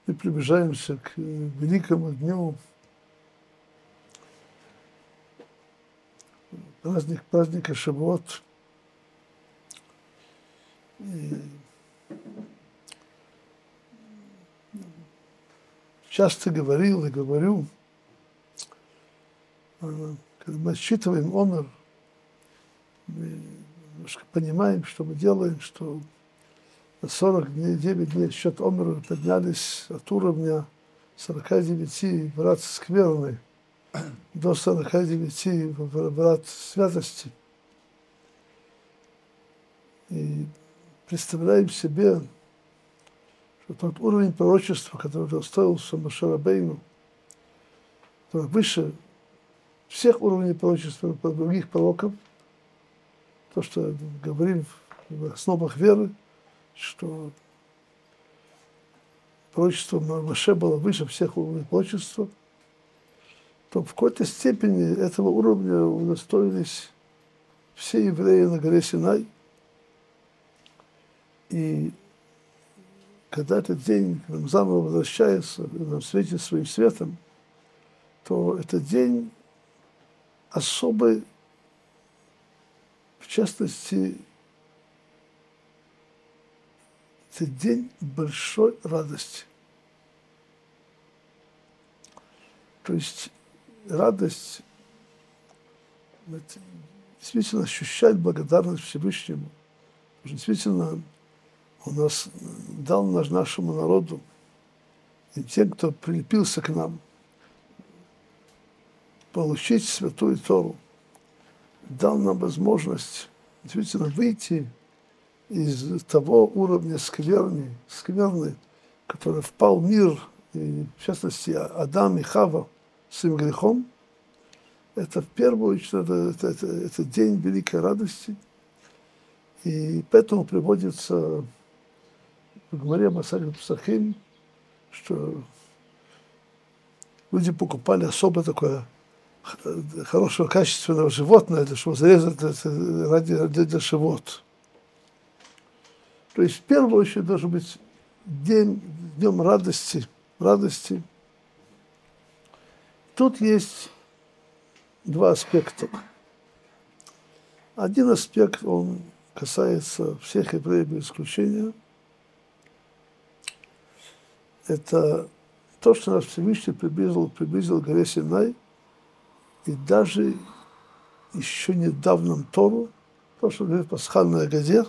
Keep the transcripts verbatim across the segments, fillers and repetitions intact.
мы приближаемся к великому дню, праздник, праздника Шавуот. И часто говорил и говорю, когда мы отсчитываем омер, мы немножко понимаем, что мы делаем, что на сорок дней, девять дней счет омера поднялись от уровня сорока девяти врат скверны до сорока девяти врат святости. И представляем себе, что тот уровень пророчества, который достоился Моше Рабейну, который выше всех уровней пророчества других пророков, то, что говорим в основах веры, что пророчество Моше было выше всех уровней пророчества, то в какой-то степени этого уровня удостоились все евреи на горе Синай. И когда этот день к нам заново возвращается, и нам светит своим светом, то этот день особый, в частности, это день большой радости. То есть радость, это действительно ощущать благодарность Всевышнему. Действительно, Он нас дал наш, нашему народу и тем, кто прилепился к нам, получить Святую Тору, дал нам возможность действительно выйти из того уровня скверны, скверны, в который впал мир, и в частности Адам и Хава с своим грехом. Это в первую очередь это, это, это, это день великой радости. И поэтому приводится в Гмаре Масехет Псахим, что люди покупали особо такое хорошего, качественного животное, для чтобы зарезать ради для, для шавуот. То есть в первую очередь должен быть день, днем радости, радости. Тут есть два аспекта. Один аспект, он касается всех евреев без исключения. Это то, что нас Всевышний приблизил, приблизил к горе Синай, и даже еще недавно Тору, то, что говорит пасхальная Агадер.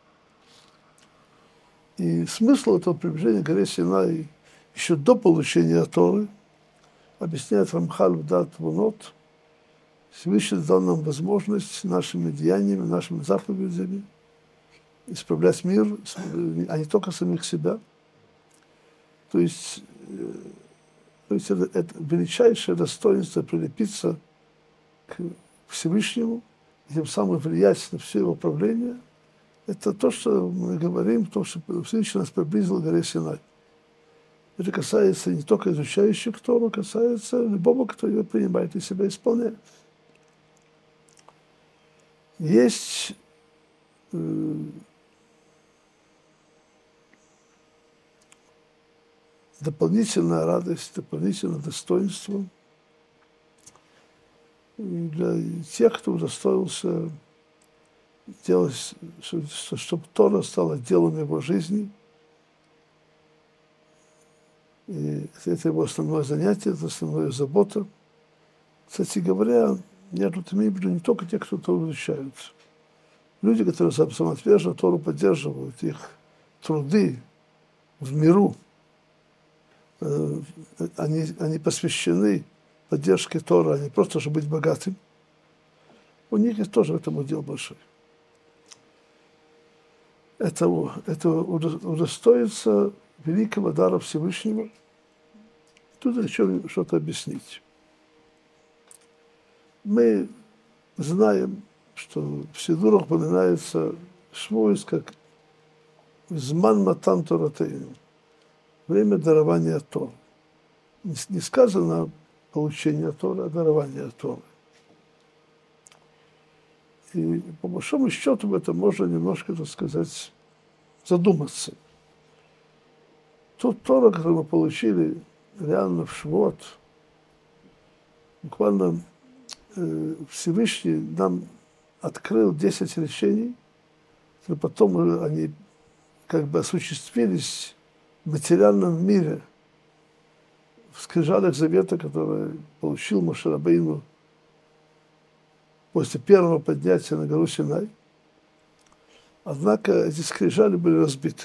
И смысл этого приближения к горе Синай еще до получения Торы объясняет Рамхаль в Дат Вунот. Всевышний дал нам возможность нашими деяниями, нашими заповедями исправлять мир, а не только самих себя. То есть, то есть это, это величайшее достоинство прилепиться к Всевышнему и тем самым влиять на все его правление. Это то, что мы говорим, то, что Всевышний нас приблизил к горе Синай. Это касается не только изучающих Тору, касается любого, кто ее принимает и себя исполняет. Есть э, дополнительная радость, дополнительное достоинство и для тех, кто удостоился делать, чтобы Тора стала делом его жизни. И это его основное занятие, это основная забота. Кстати говоря, я тут имею в виду не только те, кто Тору изучают. Люди, которые самоотверженно Тору поддерживают, их труды в миру, они, они посвящены поддержке Торы, а не просто, чтобы быть богатым. У них есть тоже в этом удел большой. Это, это удостоится великого дара Всевышнего. Тут еще что-то объяснить. Мы знаем, что в Сидурах упоминается Швуис как «Зман матан торатейну» – время дарования Торы. Не сказано получение Торы, а дарование Торы. И по большому счету в этом можно немножко, так сказать, задуматься. тот Тора, который мы получили реально в Швот, буквально э, Всевышний нам открыл десять речений, но потом они как бы осуществились в материальном мире, в скрижалях завета, которые получил Моше Рабейну после первого поднятия на гору Синай. Однако эти скрижали были разбиты.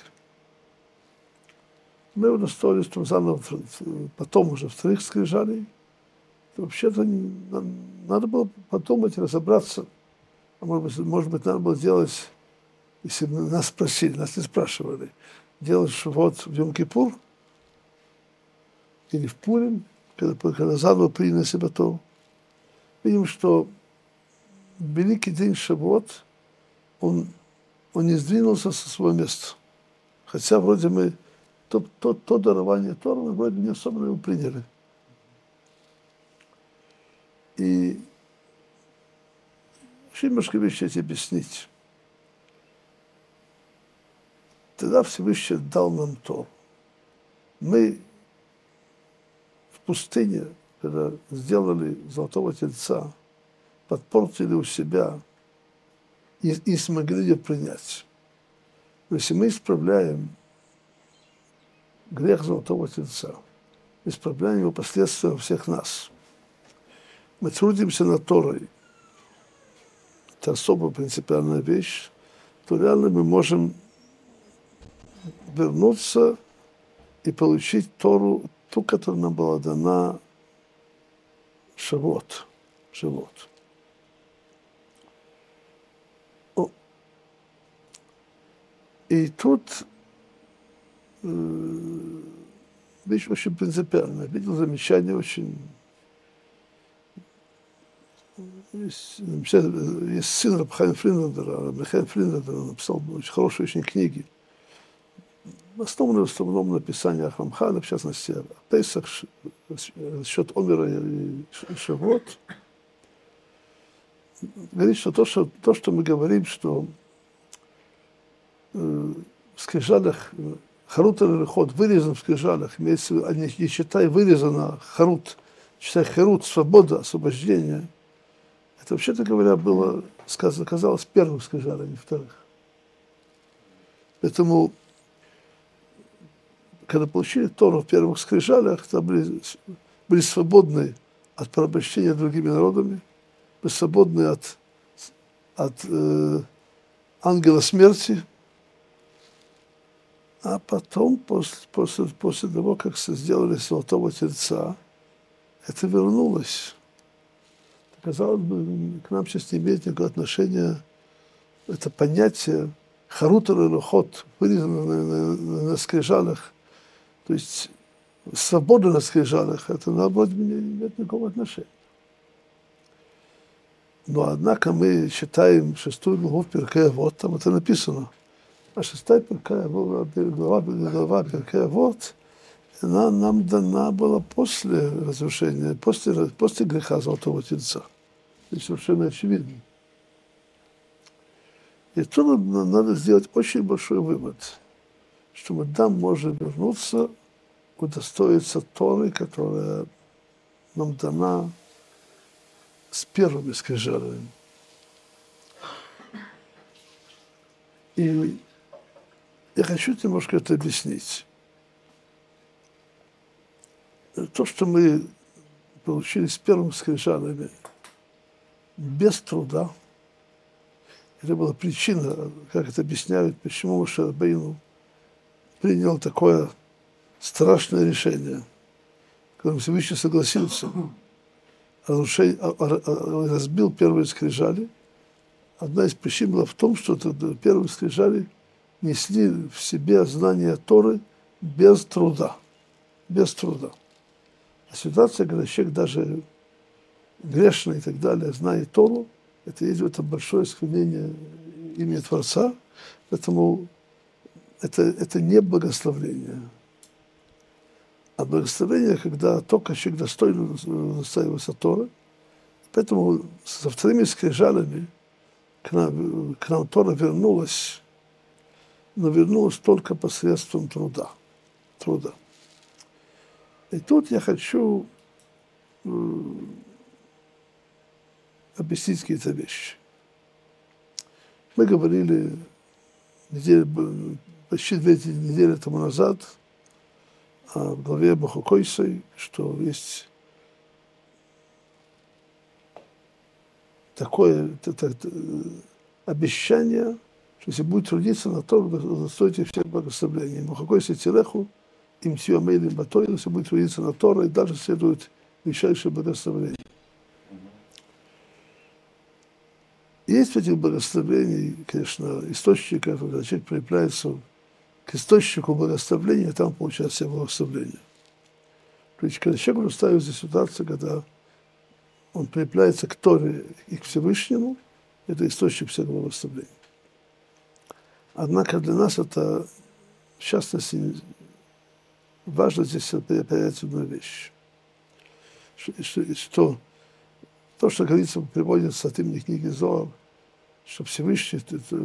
Мы удостоились там заново, потом уже вторых скрижалей. Вообще-то надо было подумать, разобраться. А может быть, может быть, надо было делать, если бы нас спросили, нас не спрашивали, делать швот в Йом-Кипур или в Пурим, когда, когда заново приняли себя Тору. Видим, что великий день Шавуот, он, он не сдвинулся со своего места. Хотя вроде мы то, то, то дарование Торы мы вроде не особенно его приняли. И еще немножко вещи эти объяснить. Тогда Всевышний дал нам Тору. Мы в пустыне, когда сделали золотого тельца, подпортили у себя и, и смогли ее принять. Но если мы исправляем грех золотого тельца, исправляем его последствия у всех нас, мы трудимся над Торой, это особо принципиальная вещь, то реально мы можем вернуться и получить Тору, ту, которая нам была дана Шавуот. Шавуот. И тут э, вещь очень принципиальная. Видел замечание очень... Есть, есть сын Рабхайма Фриндлендера, Рабхайм Фриндлендер, он написал очень хорошие очень книги. Основаны в основном на писании Рамхаля, в частности, о Пейсах, счет Омера и Шавуот. Говорит, что то, что то, что мы говорим, что в скрижалях харут или ход вырезан в скрижалях, имеется в виду, не, не считай вырезано харут, считай харут, свобода, освобождение. Это, вообще-то говоря, было сказано, казалось, первым скрижалем, а не вторых. Поэтому, когда получили Тору в первых скрижалях, там были, были свободны от порабощения другими народами, были свободны от, от э, ангела смерти. А потом, после, после, после того, как сделали золотого тельца, это вернулось. Казалось бы, к нам сейчас не имеет никакого отношения это понятие харут или ход, вырезано на, на, на, на скрижалях. То есть свобода на скрижалях, это наоборот не имеет никакого отношения. Но однако мы считаем шестую главу Перкей Авот, там это написано. А шестая глава, глава Перкей Авот, она нам дана была после разрушения, после, после греха золотого тельца. Это совершенно очевидно. И тут надо сделать очень большой вывод, что мы там можем вернуться, удостоиться Торы, которая нам дана с первыми скрижалями. И я хочу немножко это объяснить. То, что мы получили с первыми скрижалями без труда, это была причина, как это объясняют, почему Моше Рабейну принял такое страшное решение, которым Всевышний согласился, разбил первые скрижали. Одна из причин была в том, что первые скрижали несли в себе знание Торы без труда. Без труда. А ситуация, когда человек даже грешный и так далее, знает Тору, это есть это большое искривление имени Творца, поэтому это, это не благословение. А благословение, когда только человек достойно настаивается Торы, поэтому со вторыми скрижалями к нам, к нам Тора вернулась, но вернулась только посредством труда. труда. И тут я хочу э, объяснить какие-то вещи. Мы говорили неделю, почти две недели тому назад в главе Бахукойсой, что есть такое это, это, обещание, что если будет трудиться на то, удостоите всех благословений. Бахукойсой Тиреху, им Тиомейли Батой, если будет трудиться на Тору, и даже следует величайшее благословение. Есть в этих благословениях, конечно, источник, когда человек прилепляется к источнику благословения, там получает все благословения. То есть, когда человек устраивается ситуация, когда он прилепляется к Торе и к Всевышнему, это источник всех благословений. Однако для нас это, в частности, важно здесь понять одну вещь, что, что то, что говорится, приводится от имени книги Зоар, что Всевышний,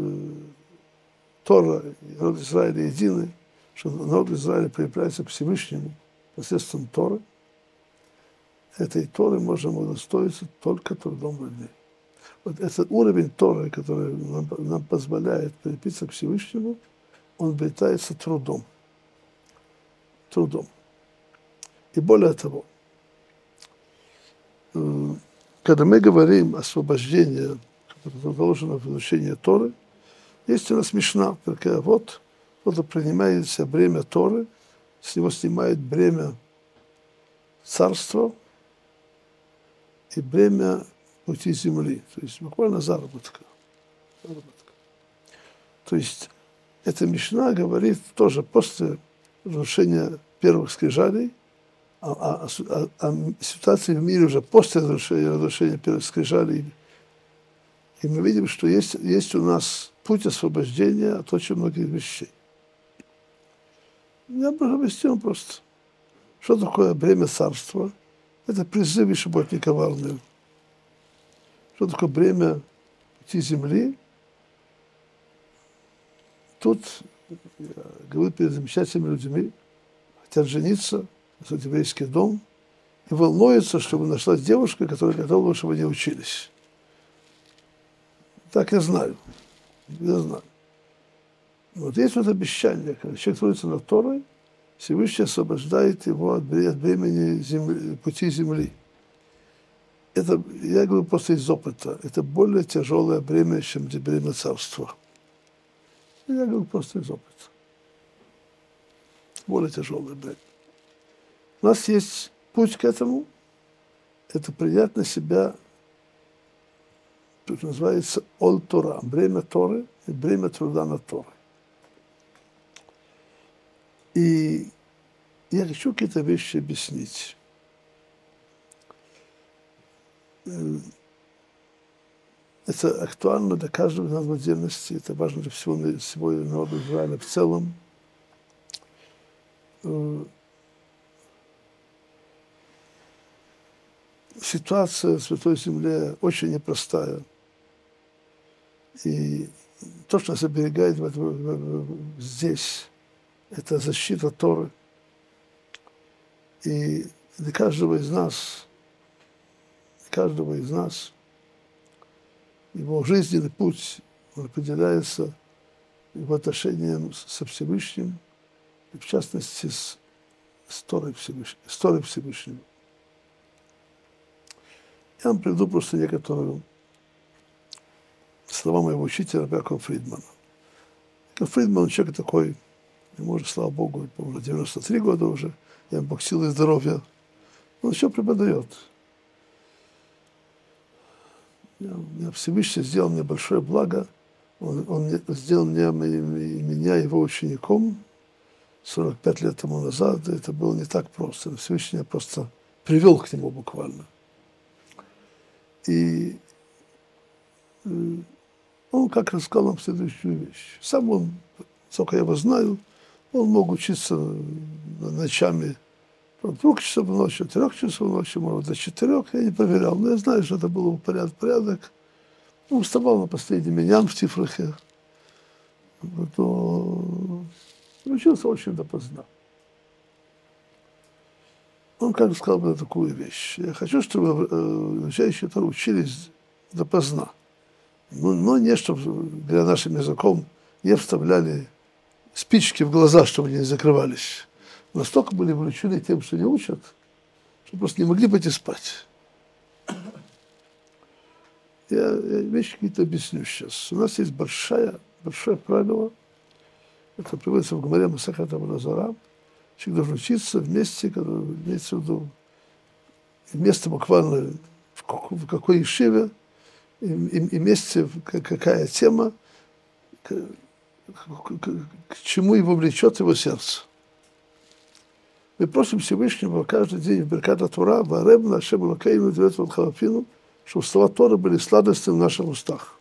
Тора и народ Израиля едины, что народ Израиля прилепляется к Всевышнему посредством Торы. Этой Торы можно удостоиться только трудом людей. Вот этот уровень Торы, который нам, нам позволяет прилепиться к Всевышнему, он обретается трудом. Трудом. И более того, когда мы говорим о освобождении, которое заложено в изучении Торы, есть у нас Мишна, такая вот, кто-то принимает себе бремя Торы, с него снимает бремя царства и бремя пути земли, то есть буквально заработка. заработка. То есть эта Мишна говорит тоже после разрушения первых скрижалей, О, о, о, о ситуации в мире уже после разрушения, разрушения первых скрижалей. И мы видим, что есть, есть у нас путь освобождения от очень многих вещей. Я бы объяснил просто, что такое бремя царства. Это призыв Ишибот Коварный. Что такое бремя пути земли. Тут я говорю перед замечательными людьми, хотят жениться, в еврейский дом, и волнуется, чтобы нашлась девушка, которая готова, чтобы они учились. Так я знаю. Я знаю. Вот есть вот обещание, когда человек трудится над Торой, Всевышний освобождает его от бремени земли, пути земли. Это, я говорю просто из опыта, это более тяжелое бремя, чем бремя царства. Я говорю просто из опыта. Более тяжелое бремя. У нас есть путь к этому, это принять на себя, что называется Ол-Тора, бремя Торы и бремя труда над Торой. И я хочу какие-то вещи объяснить. Это актуально для каждого из нас в отдельности, это важно для всего, всего народа Израиля в целом. Ситуация в Святой Земле очень непростая. И то, что нас оберегает здесь, это защита Торы. И для каждого из нас, для каждого из нас, его жизненный путь он определяется его отношением со Всевышним, и в частности с, с Торой Всевышним, с Торой Всевышним. Я вам приведу просто некоторые слова моего учителя Якова Фридмана. Яков Фридман, человек такой, ему уже, слава Богу, по-моему, девяносто три года уже, я ему Бог силы и здоровья. Он еще преподает. Я, я Всевышний сделал мне большое благо. Он, он сделал мне, меня его учеником сорок пять лет тому назад. Это было не так просто. Всевышний меня просто привел к нему буквально. И он как рассказал нам следующую вещь. Сам он, сколько я его знаю, он мог учиться ночами от двух часов ночи, от трех часов ночи, может, до четырех. Я не проверял, но я знаю, что это было порядок. порядок. Он вставал на последний миньян в Тифрахе. Но учился очень допоздна. Он как сказал бы такую вещь. Я хочу, чтобы изучающие Тору учились допоздна. Ну, но не, чтобы, говоря нашим языком, не вставляли спички в глаза, чтобы они не закрывались. Настолько были увлечены тем, что не учат, что просто не могли пойти спать. Я, я вещи какие-то объясню сейчас. У нас есть большое, большое правило, это приводится в Гемаре Масехет Авода Зара. Человек должен учиться вместе, когда имеется в виду, вместе буквально в какой ешиве, и, и, и вместе какая тема, к, к, к, к чему его влечет его сердце. Мы просим Всевышнего каждый день в Беркат ха-Тора, вареб нашем Элокейну девет вод халафину, чтобы слова Торы были сладостными в наших устах.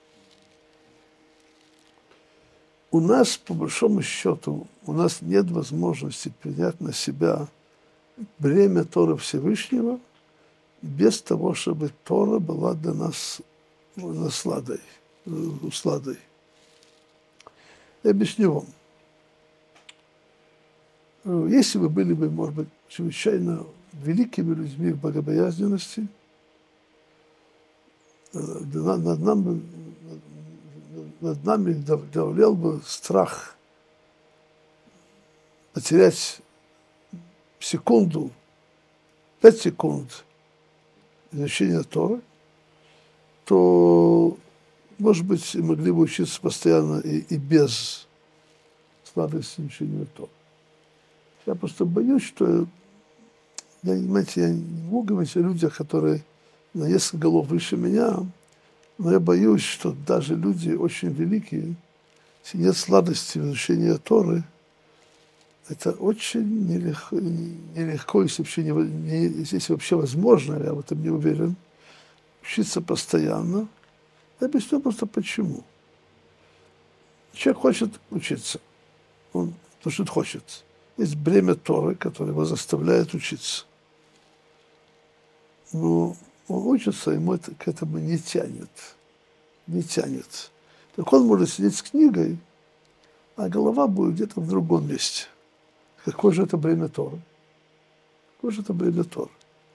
У нас, по большому счету, у нас нет возможности принять на себя бремя Торы Всевышнего без того, чтобы Тора была для нас насладой, усладой. Я объясню вам. Если вы были бы, может быть, чрезвычайно великими людьми в богобоязненности, над нами, над нами давлел бы страх потерять секунду, пять секунд изучения Торы, то, может быть, могли бы учиться постоянно и, и без сладости изучения Торы. Я просто боюсь, что, я, понимаете, я не могу говорить о людях, которые на несколько голов выше меня, но я боюсь, что даже люди очень великие, если нет сладости в изучении Торы, это очень нелегко, нелегко если, вообще не, не, если вообще возможно, я в этом не уверен, учиться постоянно. Я объясню просто почему. Человек хочет учиться, он то, что он хочет. Есть бремя Торы, которое его заставляет учиться. Но он учится, ему это, к этому не тянет. Не тянет. Так он может сидеть с книгой, а голова будет где-то в другом месте. Какое же это бремя Торы? Какое же это бремя Торы?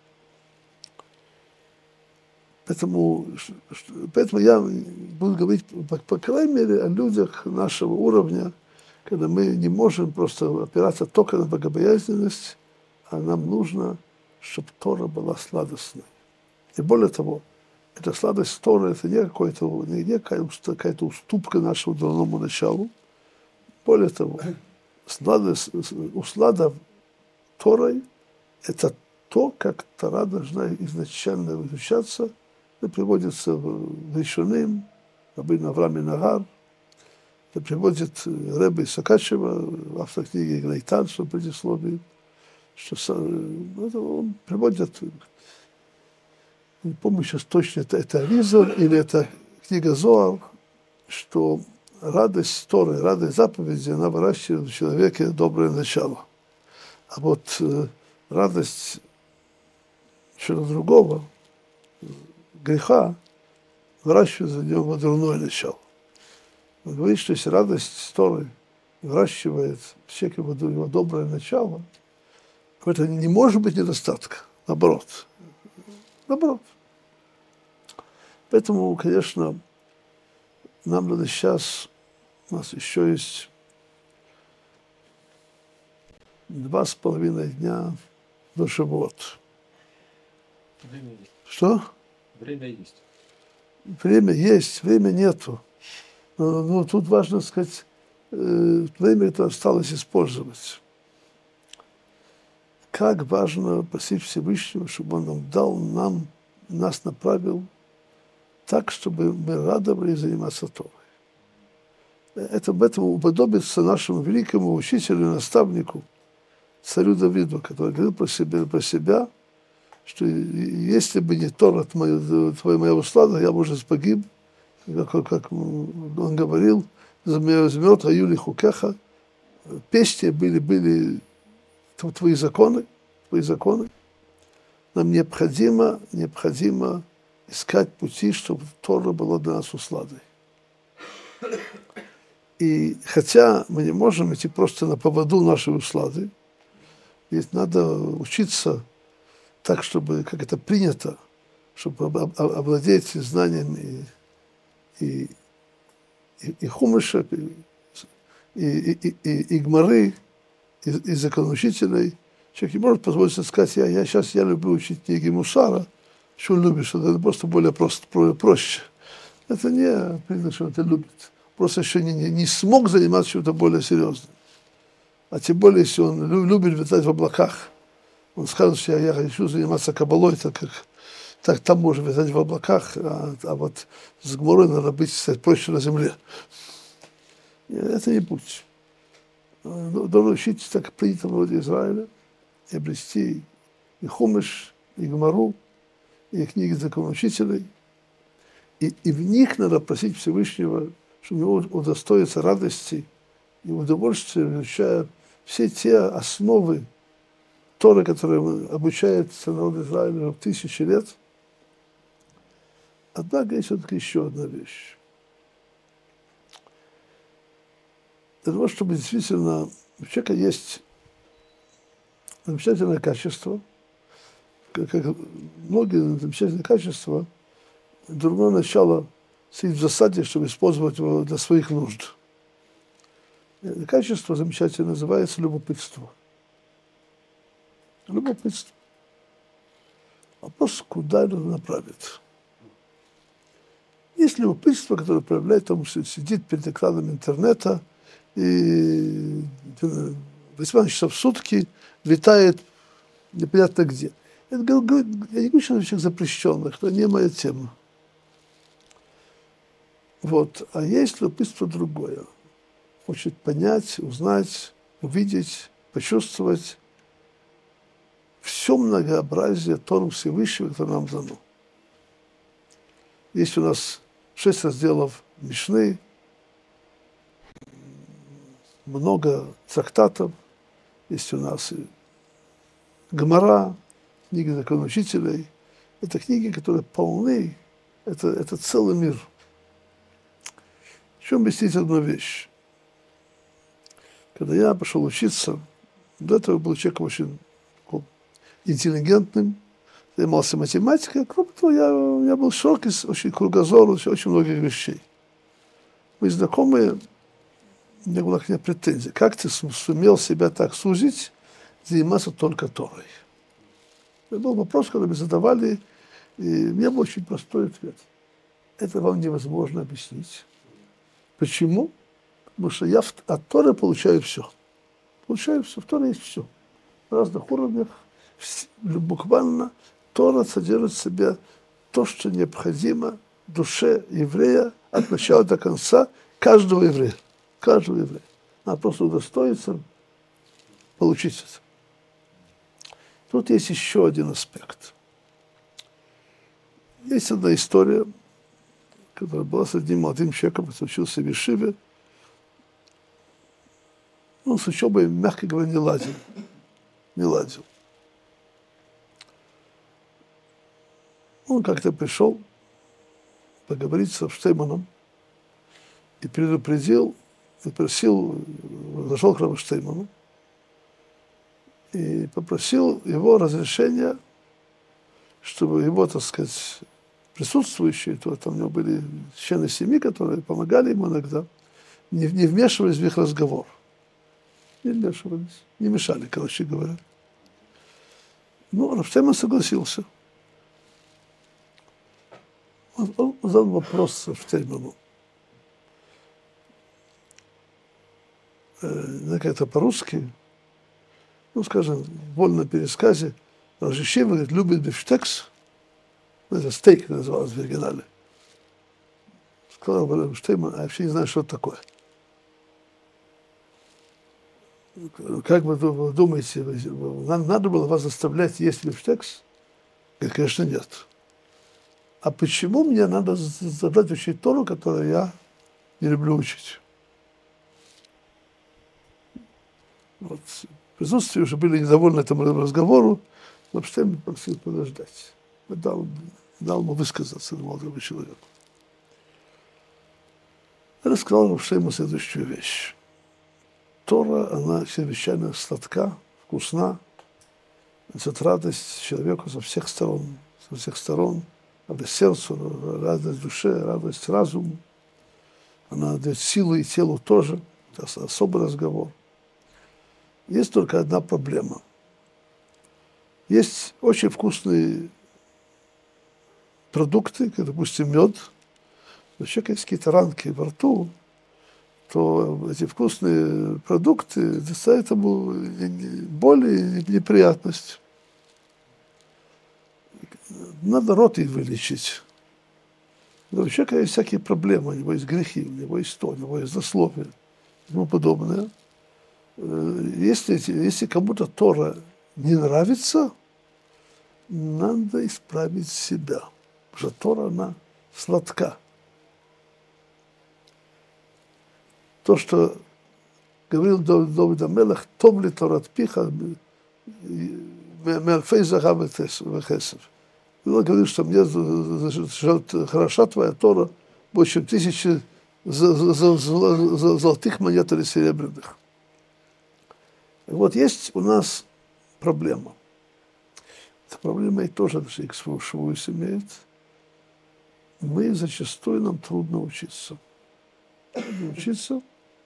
Поэтому, поэтому я буду говорить, по, по крайней мере, о людях нашего уровня, когда мы не можем просто опираться только на богобоязненность, а нам нужно, чтобы Тора была сладостной. И более того, эта сладость Торы, это не, какой-то, не какая-то уступка нашему дурному началу. Более того, сладость, услада Торой – это то, как Тора должна изначально изучаться. Это приводится в Ришоным, Рабейну Авраам Нагар. Это приводит Ребе Сакачева, автор книги Гнейтан, что предисловие, что это он приводит, не помню сейчас точно, это, это Аризаль или это книга Зоар, что радость Торы, радость заповеди, она выращивает в человеке доброе начало. А вот э, радость чего-то другого, греха, выращивает за него дурное начало. Он говорит, что если радость Торы выращивает в человеке его доброе начало, то это не может быть недостатка, наоборот. Наоборот. Поэтому, конечно, нам надо сейчас, у нас еще есть два с половиной дня до Шавуот. Время есть. Что? Время есть. Время есть, время нету. Но, но тут важно сказать, э, время это осталось использовать. Как важно просить Всевышнего, чтобы Он нам дал, нам, нас направил так, чтобы мы радовались заниматься Торой. Это в этом уподобится нашему великому учителю, наставнику, царю Давиду, который говорил про себя, про себя, что если бы не Тора, твоя моя услада, я бы уже погиб, как, как он говорил, змеет Аюли Хукеха, песни были, были твои законы, твои законы. Нам необходимо, необходимо искать пути, чтобы Тора была для нас усладой. И хотя мы не можем идти просто на поводу нашей услады, ведь надо учиться так, чтобы, как это принято, чтобы овладеть знаниями и, и, и, и хумыша, и, и, и, и, и гмары, и, и законоучителей. Человек не может позволить себе сказать, я, я сейчас я люблю учить книги Мусара, что он любит, что это просто более просто, проще. Это не признак, что он это любит. Просто еще не, не, не смог заниматься чем-то более серьезным. А тем более, если он любит витать в облаках, он скажет, что я, я хочу заниматься кабалой, так как так, там можно витать в облаках, а, а вот с гморой надо быть, стать проще на земле. И это не путь. Должен учить, так принято в народе Израиля, и обрести и хумыш, и гмару, и книги законоучителей. И, и в них надо просить Всевышнего, чтобы его удостоиться радости и удовольствия, изучая все те основы Торы, которые обучается народ Израиля в тысячи лет. Однако есть все-таки еще одна вещь. Для того, чтобы действительно у человека есть замечательное качество, как, как многие замечательные качества, другое начало сидит в засаде, чтобы использовать его для своих нужд. Это качество замечательное называется любопытство. Любопытство. Вопрос, куда это направит. Есть любопытство, которое проявляет тому, что сидит перед экраном интернета и восемнадцать часов в сутки летает непонятно где. Это, я не говорю, что это вещах запрещенных, это не моя тема. Вот. А есть любопытство другое. Хочет понять, узнать, увидеть, почувствовать все многообразие Торы Всевышнего, которое нам дано. Есть у нас шесть разделов Мишны, много трактатов, есть у нас и Гмара, книги законоучителей. Это книги, которые полны, это, это целый мир. Хочу объяснить одну вещь. Когда я пошел учиться, до этого был человеком очень интеллигентным, занимался математикой, кроме того, я, у меня был широкий, очень кругозор, очень многих вещей. Мы знакомые, у меня была к ней претензия. Как ты сумел себя так сузить, заниматься только Торой? Это был вопрос, который мы задавали, и у меня был очень простой ответ. Это вам невозможно объяснить. Почему? Потому что я от Торы получаю все. Получаю все. В Торе есть все. В разных уровнях. Буквально Тора содержит в себе то, что необходимо душе еврея от начала до конца, каждого еврея. Каждого еврея. Надо просто удостоиться получить это. Тут есть еще один аспект. Есть одна история, которая была с одним молодым человеком, который учился в Ешиве. Он с учебой, мягко говоря, не ладил. Не ладил. Он как-то пришел поговорить со Штейманом и предупредил, и просил, зашел к Раву Штейману и попросил его разрешения, чтобы его, так сказать, присутствующие, то там у него были члены семьи, которые помогали ему иногда, не, не вмешивались в их разговор. Не вмешивались, не мешали, короче говоря. Ну, Рав Штейман согласился. Он, он задал вопрос Штейману. Э, как-то по-русски, ну, скажем, в вольном пересказе, Рав Штейман говорит, любит бифштекс. Это стейк называлось в оригинале. Сказал Рав Штейман, а я вообще не знаю, что это такое. Как вы думаете, нам надо было вас заставлять есть бифштекс? Говорит, конечно, нет. А почему мне надо задать учить Тору, которую я не люблю учить? Вот. В присутствии уже были недовольны этому разговору, но Штейман просил подождать. Дал, дал ему высказаться молодому человеку. Я рассказал ему Штейману следующую вещь. Тора, она чрезвычайно сладка, вкусна, несет радость человеку со всех сторон, со всех сторон, радость сердцу, радость душе, радость разуму. Она дает силу и телу тоже. Это особый разговор. Есть только одна проблема. Есть очень вкусные продукты, как, допустим, мед. Но у человека есть какие-то ранки во рту, то эти вкусные продукты доставят ему боль и неприятность. Надо рот их вылечить. Но у человека есть всякие проблемы, у него есть грехи, у него есть то, у него есть злословие и тому подобное. Если, если кому-то Тора не нравится, надо исправить себя. Потому что Тора, она сладка. То, что говорил Давид ха-Мелех, «Тов ли Торат пиха меальфей захав вехесев». Он говорит, что мне хороша твоя Тора больше, чем тысячи золотых монет или серебряных. Вот есть у нас проблема. Эта проблема и тоже к Швуис имеет. Мы зачастую, нам трудно учиться. Трудно учиться.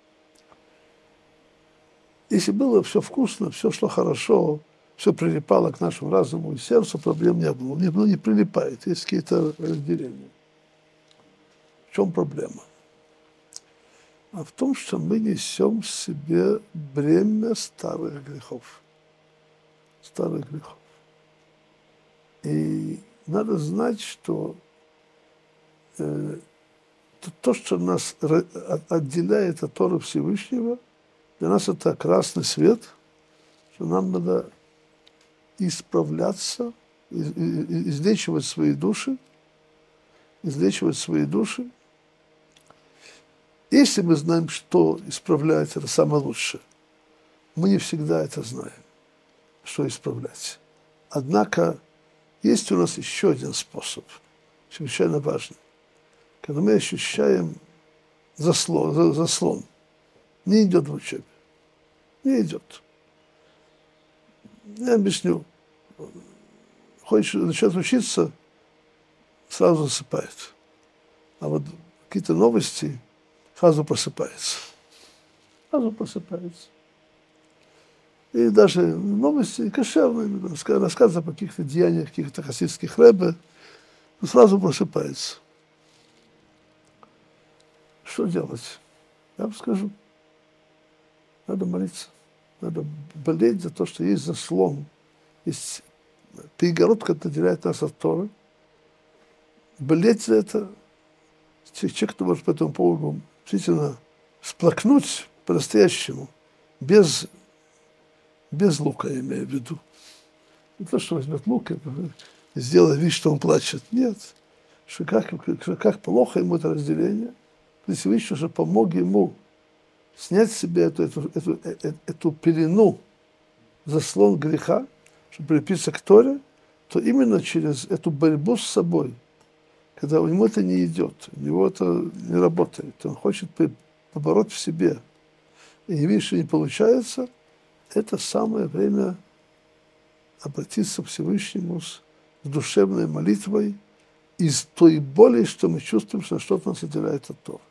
Если было все вкусно, все шло хорошо, все прилипало к нашему разуму и сердцу, проблем не было. Оно не прилипает, есть какие-то разделения. В чем проблема? А в том, что мы несем в себе бремя старых грехов. Старых грехов. И надо знать, что э, то, что нас отделяет от Торы Всевышнего, для нас это красный свет, что нам надо исправляться, излечивать свои души, излечивать свои души. Если мы знаем, что исправлять, это самое лучшее, мы не всегда это знаем, что исправлять. Однако есть у нас еще один способ, чрезвычайно важный. Когда мы ощущаем заслон, заслон, не идет в учебе, не идет. Я объясню. Хочешь начать учиться, сразу засыпает. А вот какие-то новости сразу просыпается. Сразу просыпается. И даже новости кошерные, рассказы о каких-то деяниях, каких-то хасидских рэбе, сразу просыпается. Что делать? Я вам скажу. Надо молиться. Надо болеть за то, что есть заслон. Есть перегородка, которая отделяет нас от Торы. Болеть за это. Человек, кто может по этому поводу действительно сплакнуть по-настоящему, без, без лука, я имею в виду. Не то, что возьмет лук и сделает вид, что он плачет. Нет. Что как, что как плохо ему это разделение. Всевышний уже помог ему снять с себя эту, эту, эту, эту, эту пелену, заслон греха, чтобы прилепиться к Торе, то именно через эту борьбу с собой, когда у него это не идет, у него это не работает, он хочет побороть в себе, и не видит, что не получается, это самое время обратиться к Всевышнему с душевной молитвой из той боли, что мы чувствуем, что что-то нас отделяет от Торы.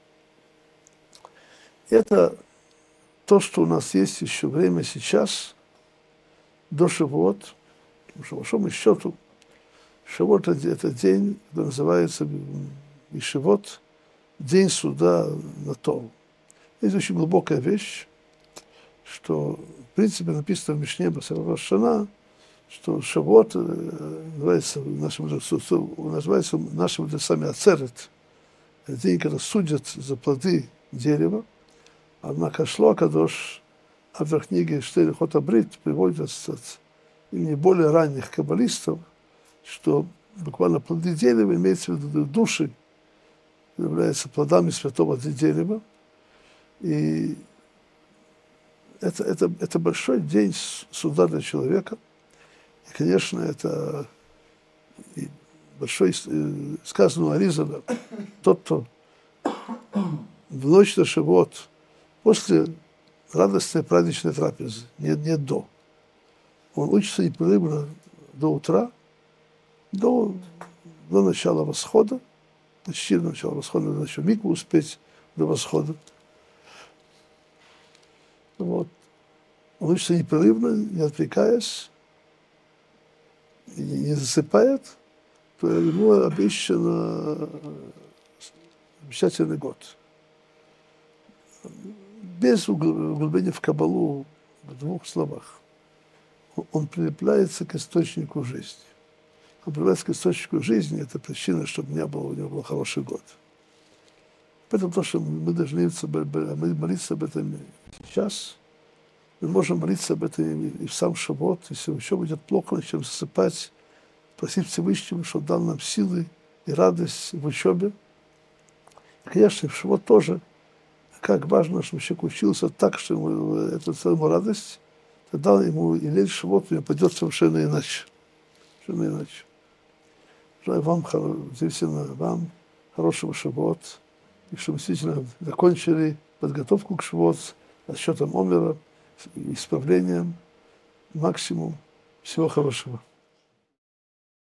Это то, что у нас есть еще время сейчас, до Шавуот, потому что, по большому счету, Шавуот – это день, который называется Ишивот, день суда на Тору. Это очень глубокая вещь, что, в принципе, написано в Мишне Рош Шана, что Шавуот называется нашим, называется нашими мудрецами Ацерет, день, когда судят за плоды дерева. Однако Шло Акадош, автор книги Штейр Хот Абрит, приводит от, от имени более ранних каббалистов, что буквально плоды дерева имеются в виду души, являются плодами святого дерева. И это, это, это большой день суда для человека. И, конечно, это и большой, сказано у Аризала, тот, кто в ночь на Шавуот, после радостной праздничной трапезы, не, не до, Он учится непрерывно до утра, до, до начала восхода, почти до начала восхода, надо еще микву успеть до восхода. Вот. Он учится непрерывно, не отвлекаясь, и не засыпает, то ему обещан замечательный год. Без углубления в кабалу в двух словах. Он прилепляется к источнику жизни. Он прилепляется к источнику жизни, это причина, чтобы не было, у него был хороший год. Поэтому то, что мы должны молиться об этом сейчас, мы можем молиться об этом и в сам Шавот, если еще будет плохо, начнем засыпать, просить Всевышнего, чтобы дал нам силы и радость в учебе. И, конечно, в Шавот тоже, как важно, чтобы человек учился так, что ему, это ему радость, тогда ему и лень Шавот у него пойдет совершенно иначе. Совершенно иначе. Желаю вам, действительно, вам хорошего Шавот, и чтобы действительно закончили подготовку к Шавот, отсчетом омера, исправлением, максимум. Всего хорошего.